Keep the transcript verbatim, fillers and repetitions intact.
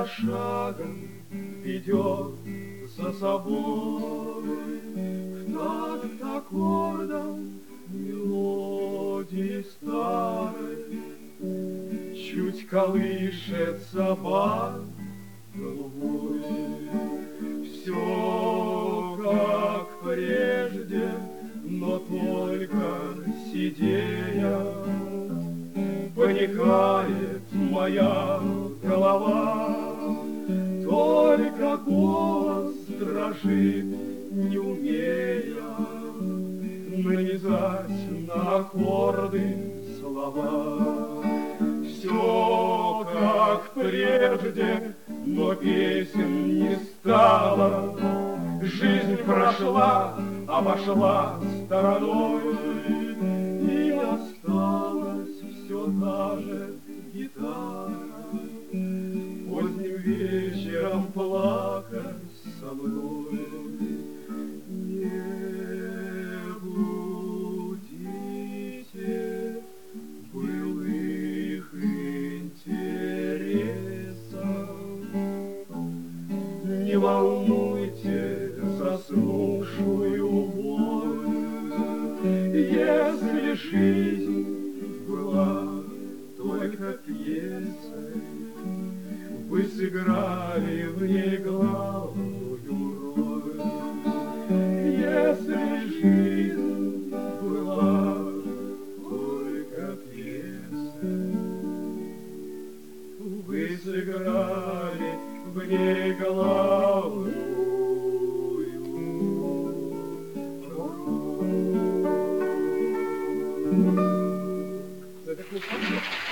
за шагом ведет за собой в такт аккордом мелодии старой. Чуть колышется бар голубой, все как прежде, но только сидея. Поникает моя голова, только голос дрожит, не умея нанизать на аккорды слова. Все как прежде, но песен не стало. Жизнь прошла, обошла стороной, и осталась все та же гитара. Поздним вечером плакать со мной. Не будите былых интересов, не волнуйте заснувшую боль. Если жизнь была только пьесой, вы сыграли в ней главную роль. Если жизнь была только пьесой, вы сыграли в ней главную роль.